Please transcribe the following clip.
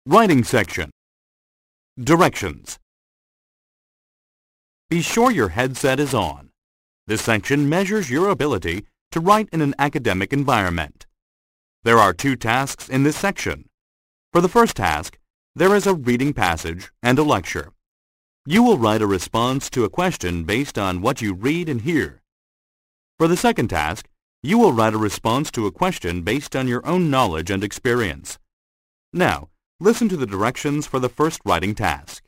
Writing section. Directions. Be sure your headset is on. This section measures your ability to write in an academic environment. There are 2 tasks in this section. For the first task, there is a reading passage and a lecture. You will write a response to a question based on what you read and hear. For the second task, you will write a response to a question based on your own knowledge and experience. Now, listen to the directions for the first writing task.